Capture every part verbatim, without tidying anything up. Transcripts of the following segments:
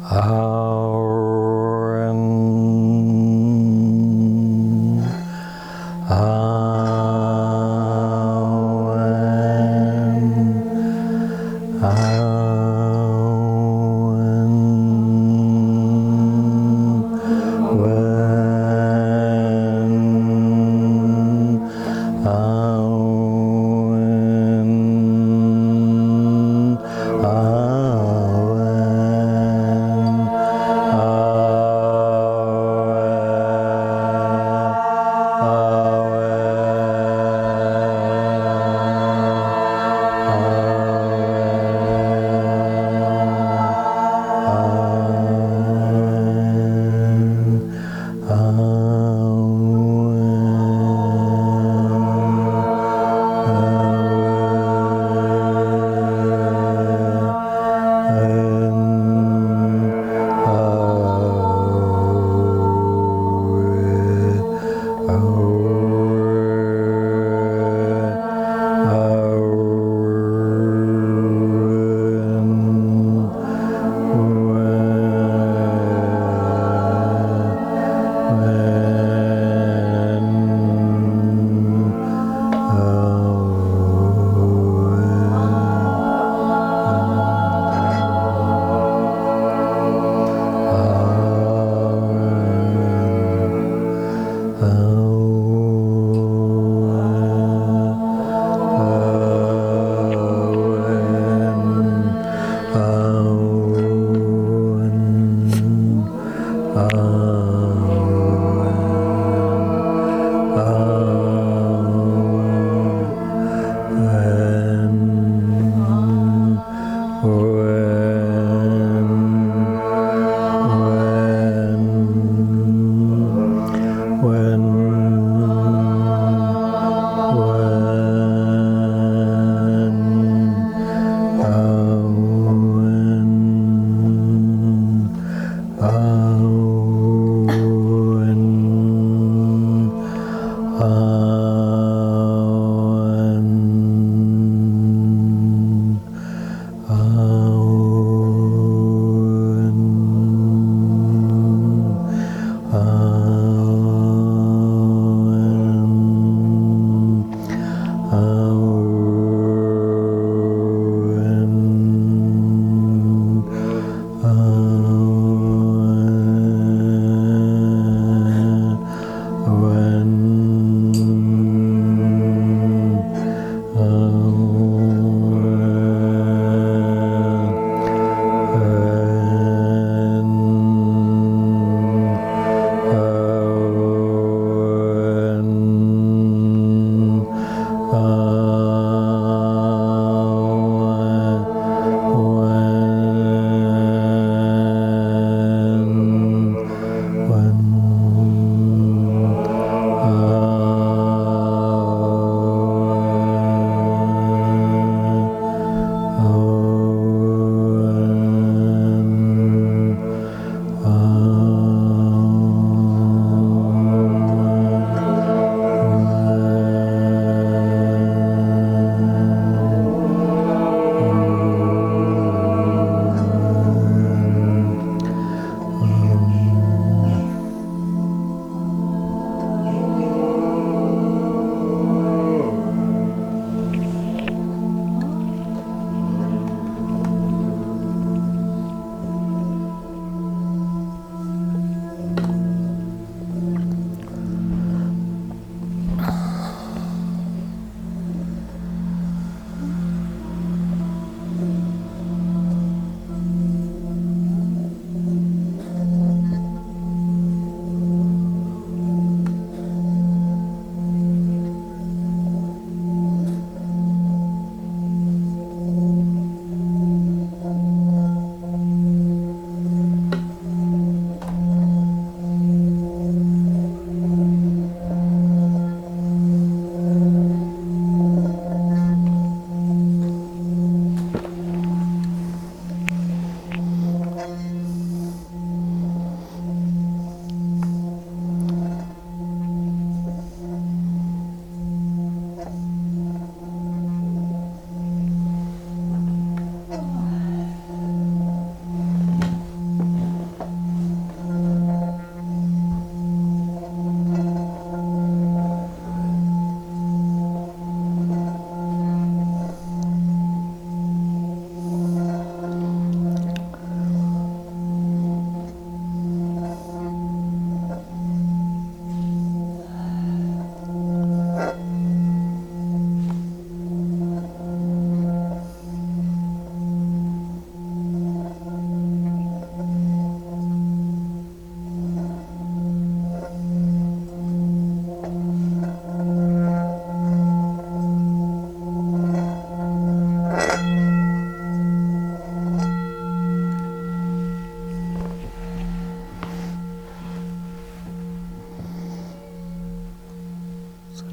Auen, Auen, Auen, Wen, Auen, Auen,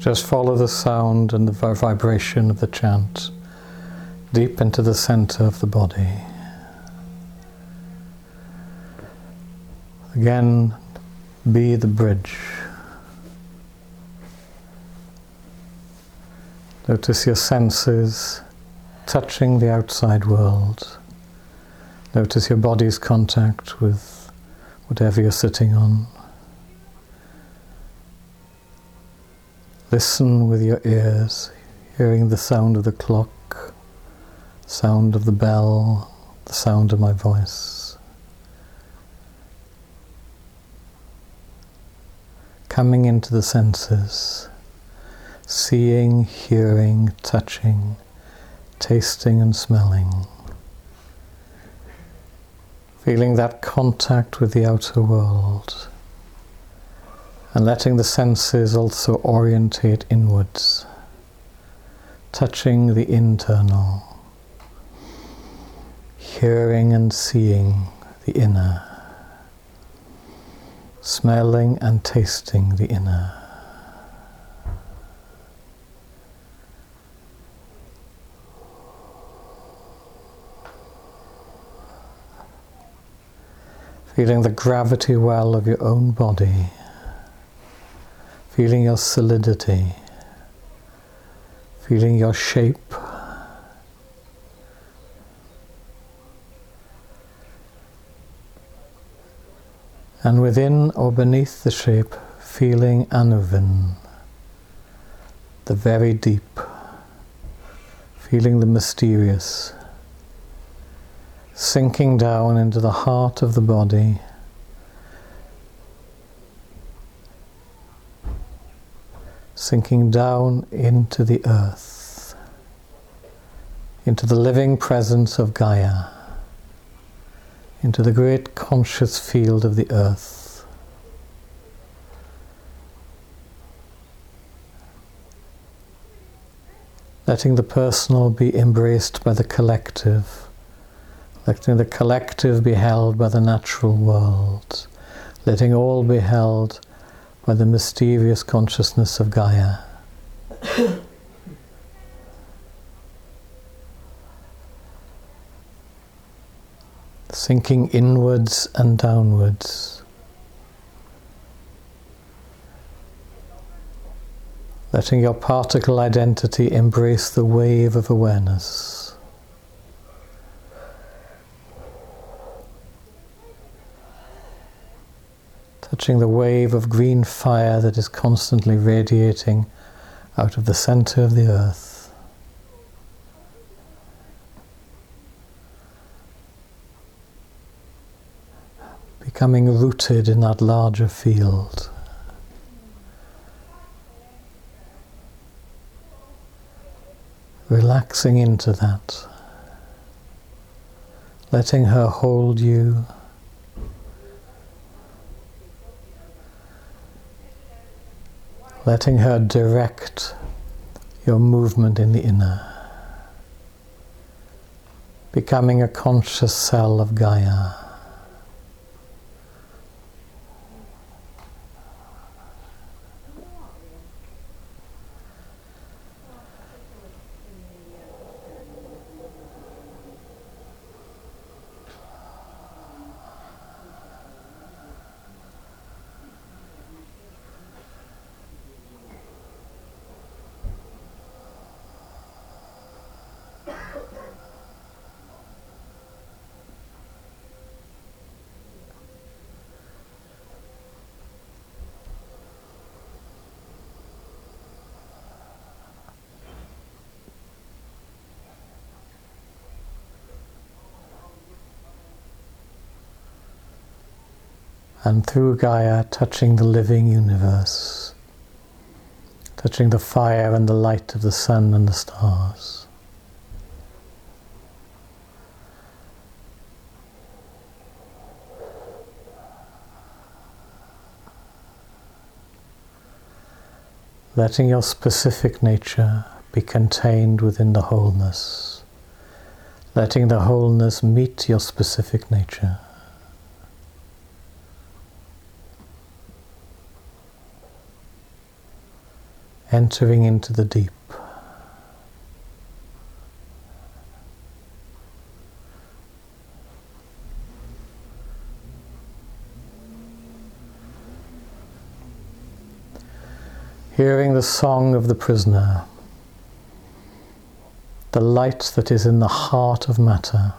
Just follow the sound and the vibration of the chant deep into the center of the body. Again, be the bridge. Notice your senses touching the outside world. Notice your body's contact with whatever you're sitting on. Listen with your ears, hearing the sound of the clock, sound of the bell, the sound of my voice. Coming into the senses, seeing, hearing, touching, tasting and smelling. Feeling that contact with the outer world. And letting the senses also orientate inwards, touching the internal, hearing and seeing the inner, smelling and tasting the inner. Feeling the gravity well of your own body. Feeling your solidity, feeling your shape, and within or beneath the shape, feeling Anuvin, the very deep, feeling the mysterious, sinking down into the heart of the body, sinking down into the earth, into the living presence of Gaia, into the great conscious field of the earth. Letting the personal be embraced by the collective, letting the collective be held by the natural world, letting all be held by the mysterious consciousness of Gaia. Sinking inwards and downwards. Letting your particle identity embrace the wave of awareness. Touching the wave of green fire that is constantly radiating out of the center of the earth. Becoming rooted in that larger field. Relaxing into that. Letting her hold you. Letting her direct your movement in the inner. Becoming a conscious cell of Gaia. And through Gaia, touching the living universe, touching the fire and the light of the sun and the stars. Letting your specific nature be contained within the wholeness, letting the wholeness meet your specific nature. entering into the deep. Hearing the song of the prisoner, the light that is in the heart of matter.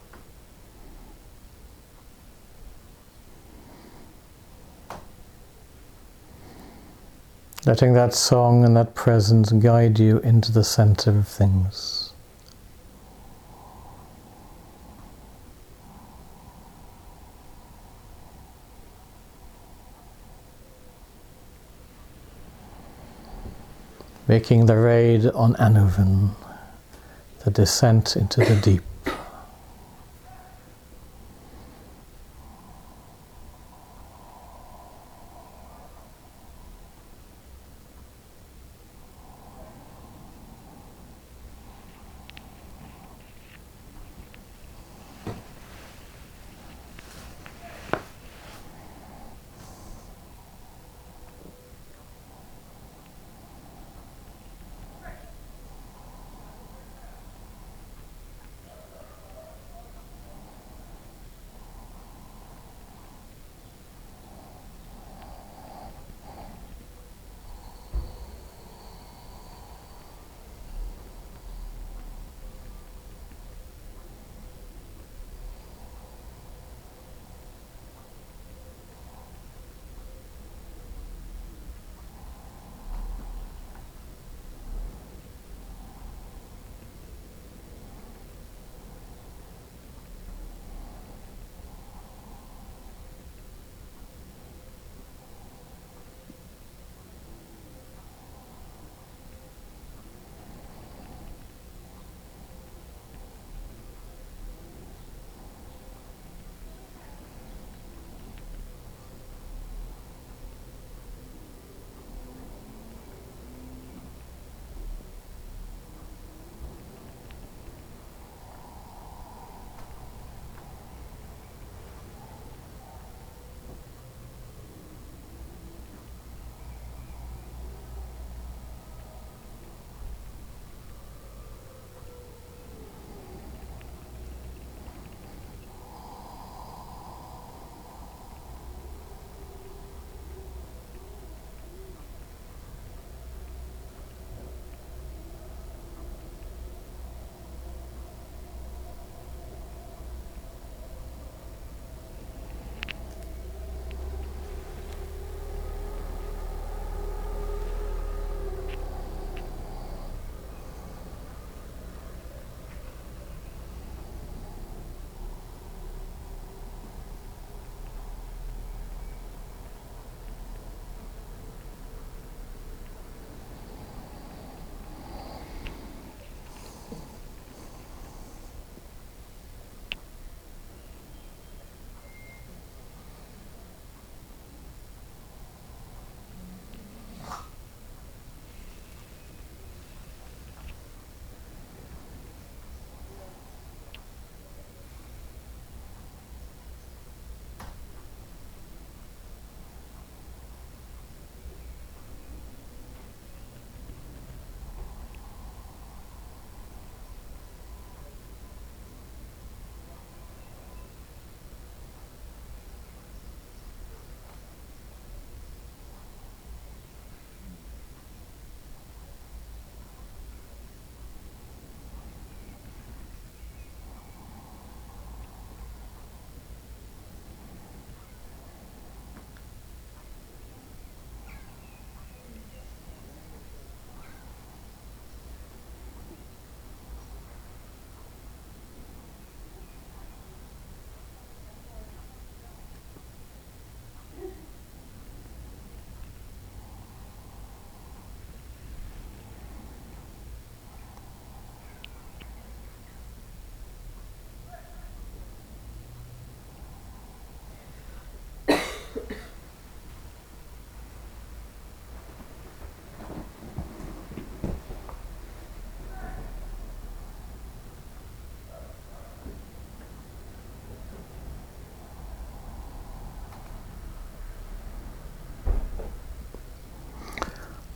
Letting that song and that presence guide you into the center of things. Making the raid on Anuvan, the descent into the deep.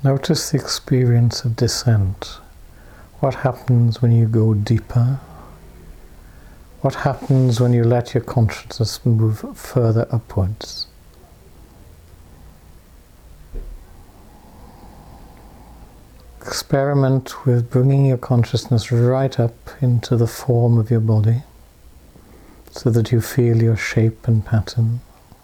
Notice the experience of descent. What happens when you go deeper? What happens when you let your consciousness move further upwards? Experiment with bringing your consciousness right up into the form of your body so that you feel your shape and pattern.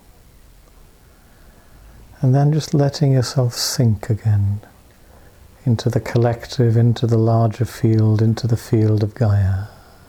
And then just letting yourself sink again into the collective, into the larger field, into the field of Gaia.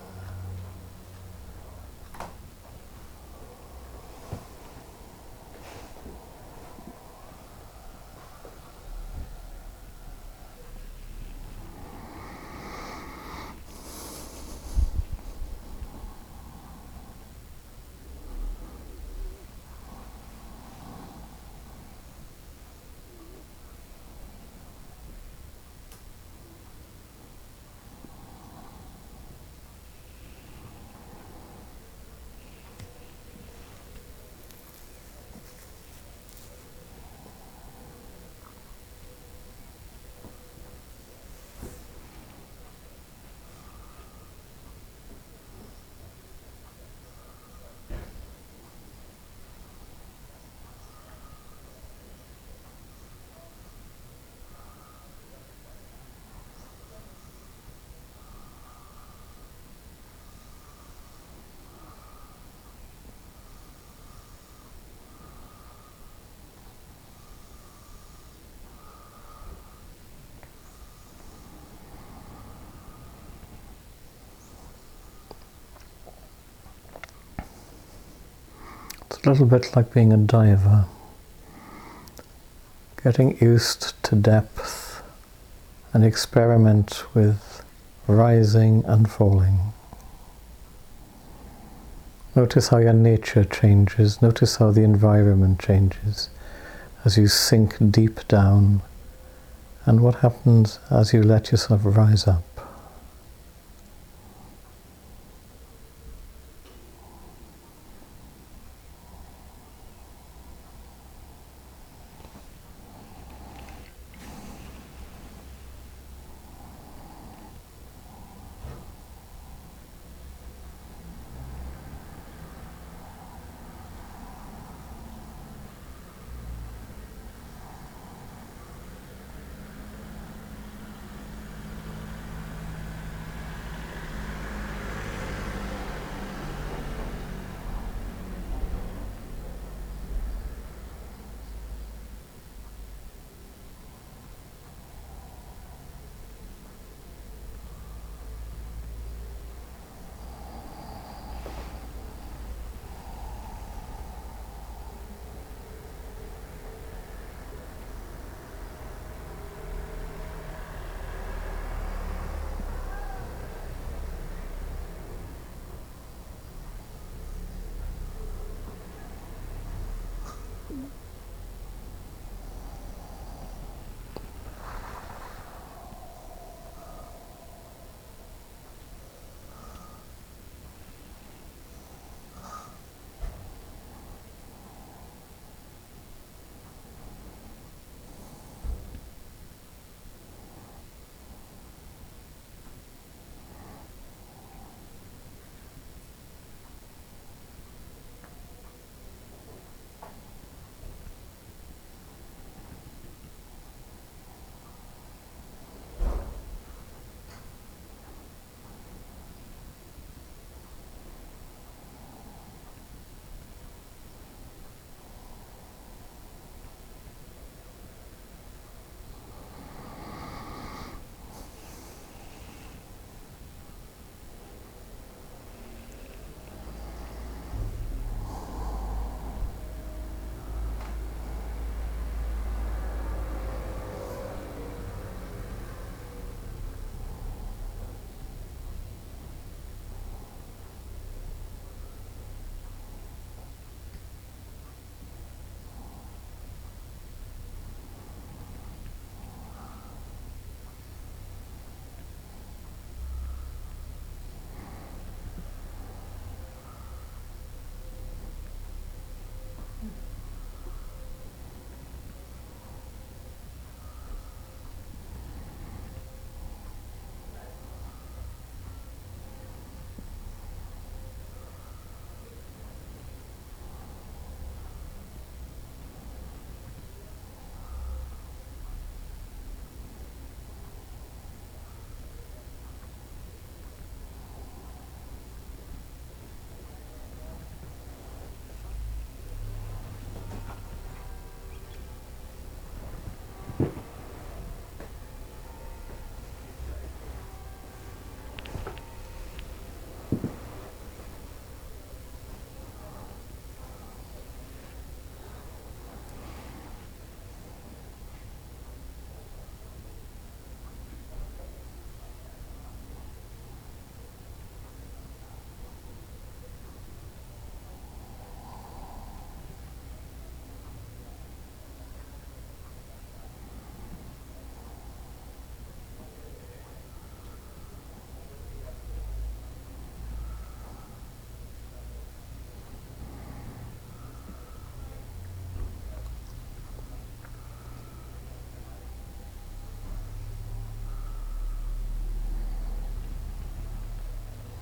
It's a little bit like being a diver, getting used to depth and experiment with rising and falling. Notice how your nature changes, notice how the environment changes as you sink deep down, and what happens as you let yourself rise up.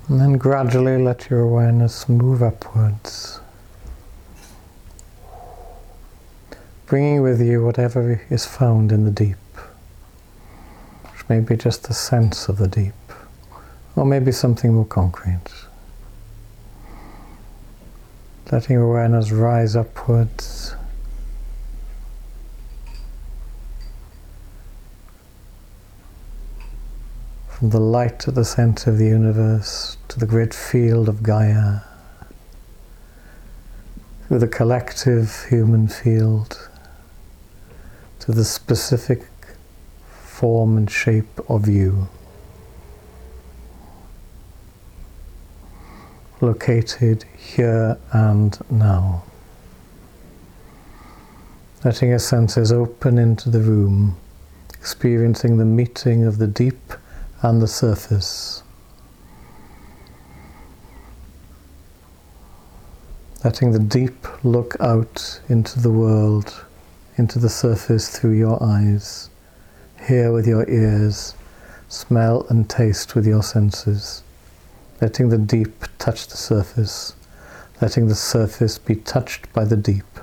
And then gradually let your awareness move upwards, bringing with you whatever is found in the deep, which may be just the sense of the deep, or maybe something more concrete. Letting your awareness rise upwards, from the light at the center of the universe to the great field of Gaia, through the collective human field to the specific form and shape of you, located here and now. Letting your senses open into the room, experiencing the meeting of the deep and the surface. Letting the deep look out into the world, into the surface through your eyes, hear with your ears, smell and taste with your senses. Letting the deep touch the surface, letting the surface be touched by the deep.